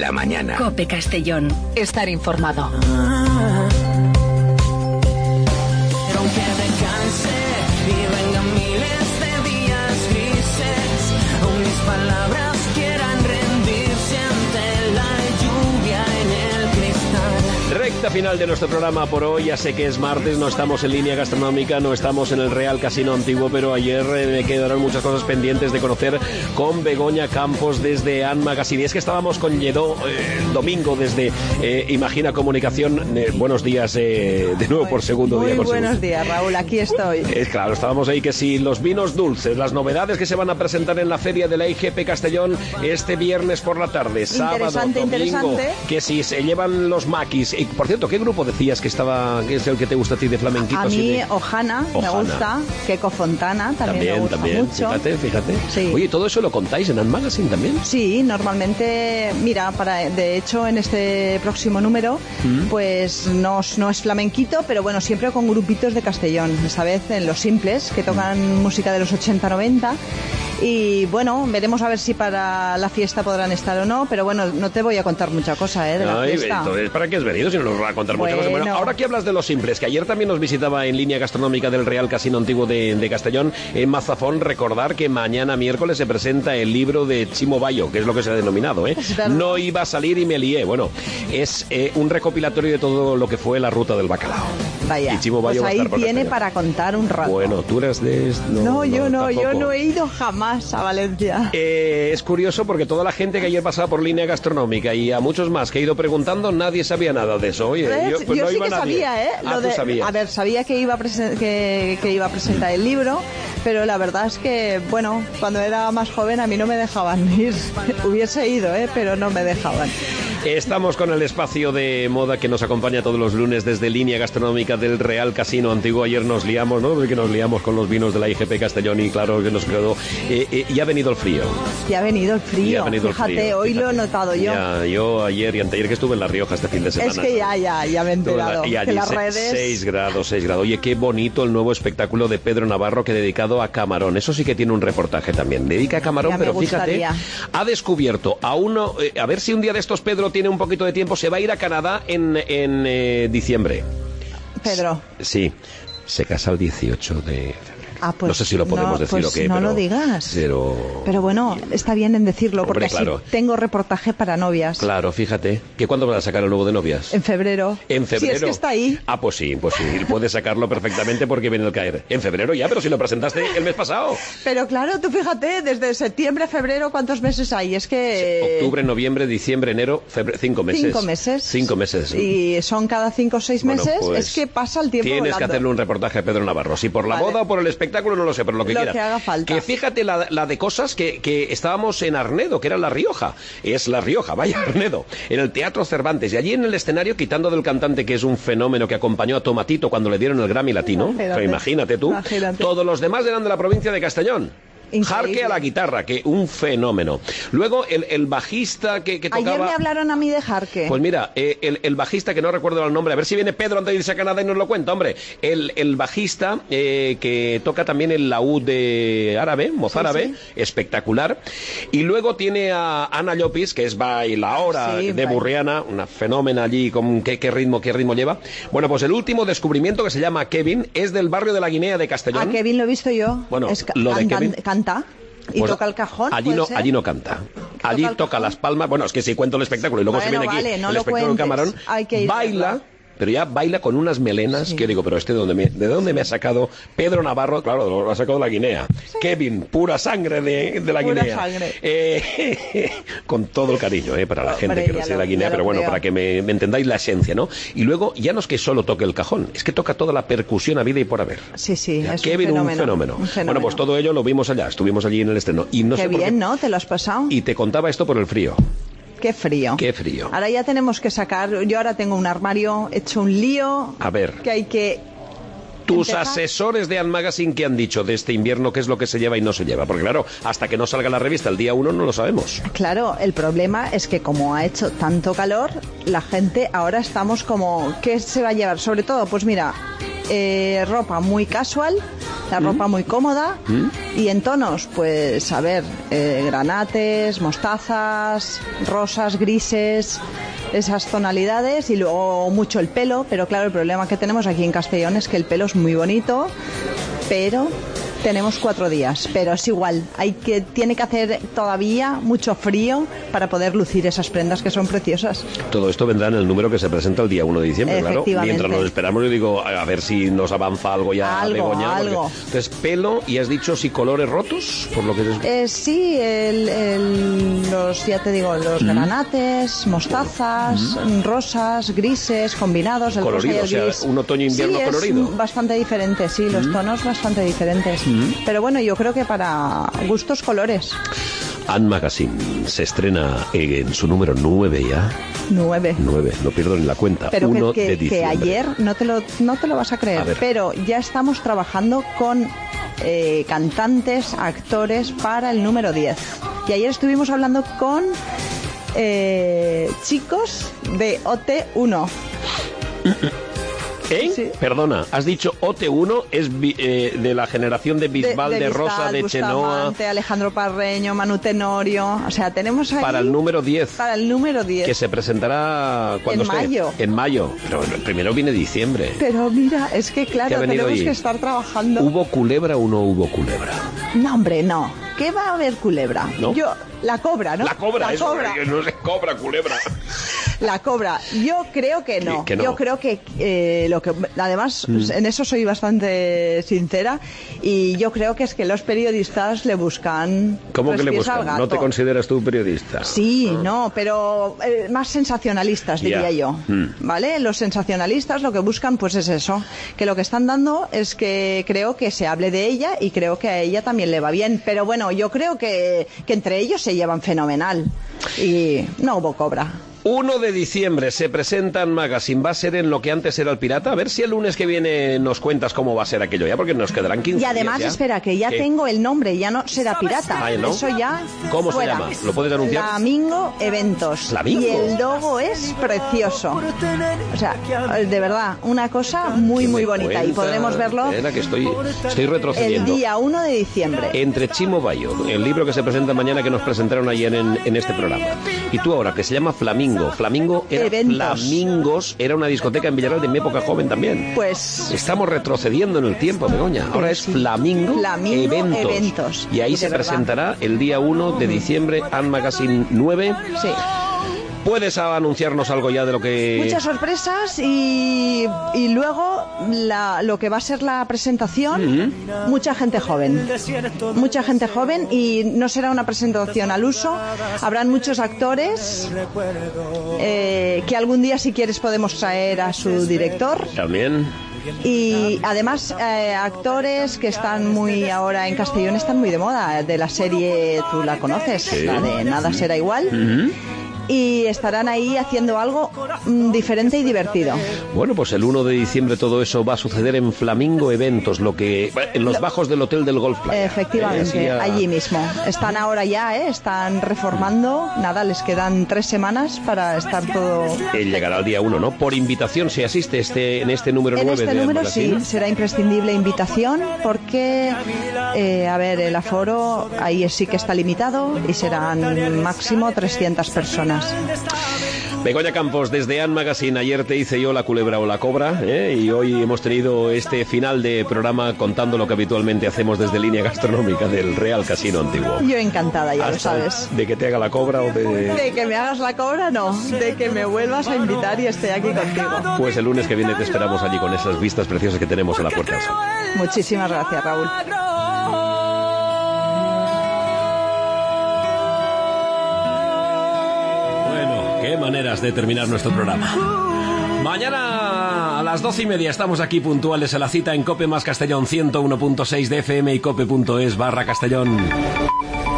la mañana. COPE Castellón. Estar informado. Aunque me canse y vengan miles de días grises, o mis palabras quieran rendirse ante la lluvia en el cristal. Recta final de nuestro programa por hoy. Ya sé que es martes, no estamos en línea gastronómica, no estamos en el Real Casino Antiguo, pero ayer me quedaron muchas cosas pendientes de conocer con Begoña Campos desde Ann Magazine. Y es que estábamos con Lledó el domingo desde Imagina Comunicación. Buenos días de nuevo por segundo día. Muy buenos días, Raúl, aquí estoy. Claro, estábamos ahí que si los vinos dulces, las novedades que se van a presentar en la feria de la IGP Castellón este viernes por la tarde, sábado, domingo, interesante. que si se llevan los maquis. Y, por cierto, ¿qué grupo decías que es el que te gusta a ti de flamenquito? A mí, Ojana, me gusta. Queco Fontana también me gusta mucho. Fíjate. Sí. Oye, ¿todo eso lo contáis en Ann Magazine también? Sí, normalmente, mira, de hecho en este próximo número, pues no es flamenquito, pero bueno, siempre con grupitos de Castellón. Esta vez en Los Simples, que tocan música de los 80-90. Y bueno, veremos a ver si para la fiesta podrán estar o no, pero bueno, no te voy a contar mucha cosa de la fiesta. Entonces, ¿para qué has venido si no nos va a contar mucha cosa? Bueno, ahora que hablas de Los Simples, que ayer también nos visitaba en línea gastronómica del Real Casino Antiguo de Castellón, en Mazafón, recordar que mañana miércoles se presenta el libro de Chimo Bayo, que es lo que se ha denominado, No iba a salir y me lié. Bueno, es un recopilatorio de todo lo que fue la ruta del bacalao. Vaya, y Chimo Bayo pues ahí tiene Castellón para contar un rato. Bueno, tú eres de... Yo no he ido jamás a Valencia. Es curioso porque toda la gente que ayer pasaba por línea gastronómica y a muchos más que he ido preguntando, nadie sabía nada de eso. Oye, yo no sí iba que nadie. sabía, ¿Tú sabías? A ver, sabía que iba a presentar el libro, pero la verdad es que, bueno, cuando era más joven a mí no me dejaban ir. Hubiese ido, pero no me dejaban. Estamos con el espacio de moda que nos acompaña todos los lunes desde línea gastronómica del Real Casino Antiguo. Ayer nos liamos, ¿no? Porque nos liamos con los vinos de la IGP Castellón y claro que nos quedó. Y ha venido el frío. Ya ha venido el frío. Fíjate, hoy lo he notado yo. Yo ayer y anteayer que estuve en La Rioja este fin de semana. Es que ya me he enterado. Y allí las redes... 6 grados. Oye, qué bonito el nuevo espectáculo de Pedro Navarro que dedicado a camarón. Eso sí que tiene un reportaje también. Dedica a camarón, pero fíjate, ha descubierto a uno... a ver si un día de estos Pedro tiene un poquito de tiempo, se va a ir a Canadá en diciembre. Pedro. Sí, se casa el 18 de febrero. Pues no sé si lo podemos decir o qué, no pero... lo digas. Pero bueno, está bien en decirlo, porque claro, así tengo reportaje para novias. Claro, fíjate. ¿Que cuándo van a sacar el nuevo de novias? En febrero. ¿En febrero? Si es que está ahí. Pues sí, puedes sacarlo perfectamente porque viene el caer. En febrero ya, pero si lo presentaste el mes pasado. Pero claro, tú fíjate, desde septiembre a febrero, ¿cuántos meses hay? Es que... Octubre, noviembre, diciembre, enero, febrero, 5 meses. 5 meses. 5 meses. Y son cada 5 o 6 meses, pues es que pasa el tiempo tienes volando. que hacerle un reportaje a Pedro Navarro. Si por la boda o por el espectáculo, no lo sé, pero lo que quieras. Que haga falta. Que fíjate la de cosas que estábamos en Arnedo, que era La Rioja. Es La Rioja, vaya Arnedo. En el Teatro Cervantes. Y allí en el escenario, quitando del cantante, que es un fenómeno que acompañó a Tomatito cuando le dieron el Grammy Latino. Imagínate tú. Todos los demás eran de la provincia de Castellón. Jarque a la guitarra, que un fenómeno. Luego el bajista que tocaba... Ayer me hablaron a mí de Jarque. Pues mira, el bajista, que no recuerdo el nombre, a ver si viene Pedro antes de irse a Canadá y nos lo cuenta, hombre. El bajista que toca también el laúd de árabe, mozárabe, espectacular. Y luego tiene a Ana Llopis, que es bailaora de Burriana, una fenómena allí, con qué ritmo lleva. Bueno, pues el último descubrimiento, que se llama Kevin, es del barrio de la Guinea de Castellón. A Kevin lo he visto yo. Bueno, lo de Kevin... Canta y pues toca el cajón. Allí no canta. Allí toca las palmas. Bueno, es que si cuento el espectáculo y luego se viene aquí el espectáculo de camarón, baila. Pero ya baila con unas melenas, que yo digo, pero ¿de dónde me ha sacado Pedro Navarro? Claro, lo ha sacado de la Guinea. Kevin, pura sangre de la Guinea. Con todo el cariño, para la gente que reside en la Guinea, pero bueno, para que me entendáis la esencia, ¿no? Y luego, ya no es que solo toque el cajón, es que toca toda la percusión a vida y por haber. Sí, es Kevin, un fenómeno. Bueno, pues todo ello lo vimos allá, estuvimos allí en el estreno. Y no Qué sé bien, ¿no? ¿Te lo has pasado? Y te contaba esto por el frío. Qué frío. Qué frío. Ahora ya tenemos que sacar... Yo ahora tengo un armario hecho un lío. A ver. Que hay que... Tus asesores de Ann Magazine, ¿qué han dicho de este invierno? ¿Qué es lo que se lleva y no se lleva? Porque claro, hasta que no salga la revista el día 1 no lo sabemos. Claro, el problema es que como ha hecho tanto calor, la gente ahora estamos como... ¿Qué se va a llevar? Sobre todo, pues mira, ropa muy casual La ropa muy cómoda. Y en tonos, pues a ver, granates, mostazas, rosas, grises, esas tonalidades, y luego mucho el pelo, pero claro, el problema que tenemos aquí en Castellón es que el pelo es muy bonito, pero tenemos 4 días, pero es igual, tiene que hacer todavía mucho frío para poder lucir esas prendas que son preciosas. Todo esto vendrá en el número que se presenta el día 1 de diciembre, claro. Mientras nos esperamos, yo digo, a ver si nos avanza algo ya, Begoña. Algo. Porque, entonces, pelo, y has dicho si colores rotos, por lo que es... Sí, los granates, mostazas, rosas, grises, combinados, el colorido, rosa y el gris. O sea, un otoño-invierno colorido. Sí, es bastante diferente, sí, los tonos bastante diferentes. Pero bueno, yo creo que para gustos, colores. Ann Magazine se estrena en su número 9 ya. 9, no pierdo ni la cuenta. Pero 1 de diciembre. Que ayer, no te lo vas a creer, pero ya estamos trabajando con cantantes, actores para el número 10. Y ayer estuvimos hablando con chicos de OT1. Sí. Perdona, has dicho OT1, es de la generación de Bisbal, de Rosa, de Chenoa, Alejandro Parreño, Manu Tenorio. O sea, tenemos ahí... Para el número 10. Para el número 10. Que se presentará... ¿cuándo esté? Mayo. En mayo. Pero primero viene diciembre. Pero mira, es que claro, tenemos que estar trabajando. ¿Hubo culebra o no hubo culebra? No, hombre, no. ¿Qué va a haber culebra? ¿No? La cobra, ¿no? La cobra. No se cobra culebra. La cobra. Yo creo que no. Yo creo que además en eso soy bastante sincera, y yo creo que es que los periodistas le buscan. ¿Cómo que le buscan? ¿No te consideras tú periodista? Sí, no, pero más sensacionalistas, diría yo. ¿Vale? Los sensacionalistas lo que buscan pues es eso, que lo que están dando es que creo que se hable de ella, y creo que a ella también le va bien, pero bueno, yo creo que entre ellos se llevan fenomenal, y no hubo cobra. 1 de diciembre se presenta en Magazine. Va a ser en lo que antes era el Pirata. A ver si el lunes que viene nos cuentas cómo va a ser aquello ya, porque nos quedarán 15 días. Y además, espera, que ya tengo el nombre, ya no será Pirata. ¿No? Eso ya. ¿Cómo fuera. se llama? ¿Lo puedes anunciar? Flamingo Eventos. ¿Flamingo? Y el logo es precioso. O sea, de verdad, una cosa muy bonita. Y podremos verlo. Era que estoy retrocediendo. El día 1 de diciembre. Entre Chimo Bayo, el libro que se presenta mañana, que nos presentaron ayer en este programa. Y tú ahora, que se llama Flamingo. Flamingo era Eventos. Flamingos, era una discoteca en Villarreal de mi época joven también. Pues estamos retrocediendo en el tiempo, Begoña. Ahora es Flamingo Eventos. Y ahí se presentará el día 1 de diciembre, Ann Magazine 9. Sí. ¿Puedes anunciarnos algo ya de lo que...? Muchas sorpresas, y luego lo que va a ser la presentación, mucha gente joven, y no será una presentación al uso, habrán muchos actores que algún día, si quieres, podemos traer a su director. También. Y además actores que están muy ahora en Castellón, están muy de moda, de la serie, tú la conoces, sí. La de Nada será igual. Y estarán ahí haciendo algo diferente y divertido. Bueno, pues el 1 de diciembre todo eso va a suceder en Flamingo Eventos, en los bajos del Hotel del Golf Playa. Efectivamente, allí mismo. Están ahora ya, están reformando. Nada, les quedan 3 semanas para estar todo... Llegará el día 1, ¿no? Por invitación se asiste en este número 9 de número Magazine. Sí, será imprescindible invitación, porque, el aforo ahí sí que está limitado, y serán máximo 300 personas. Begoña Campos, desde Ann Magazine. Ayer te hice yo la culebra o la cobra, y hoy hemos tenido este final de programa contando lo que habitualmente hacemos desde Línea Gastronómica del Real Casino Antiguo. Yo encantada, ya lo sabes. ¿De que te haga la cobra o de...? De que me hagas la cobra, no. De que me vuelvas a invitar y esté aquí contigo. Pues el lunes que viene te esperamos allí con esas vistas preciosas que tenemos en la Puerta del Sol. Muchísimas gracias, Raúl. Qué maneras de terminar nuestro programa. Mañana a las 12:30 estamos aquí puntuales en la cita en COPE más Castellón, 101.6 de FM y cope.es/Castellón.